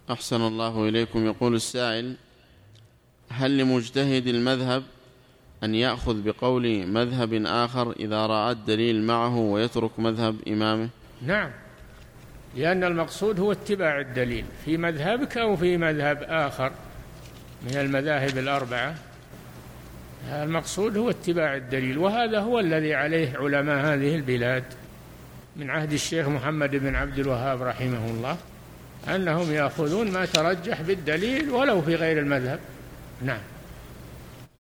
أحسن الله إليكم. يقول السائل: هل لمجتهد المذهب أن يأخذ بقول مذهب آخر إذا رأى الدليل معه ويترك مذهب إمامه؟ نعم، لأن المقصود هو اتباع الدليل في مذهبك أو في مذهب آخر من المذاهب الأربعة. المقصود هو اتباع الدليل، وهذا هو الذي عليه علماء هذه البلاد من عهد الشيخ محمد بن عبد الوهاب رحمه الله، أنهم يأخذون ما ترجح بالدليل ولو في غير المذهب. نعم.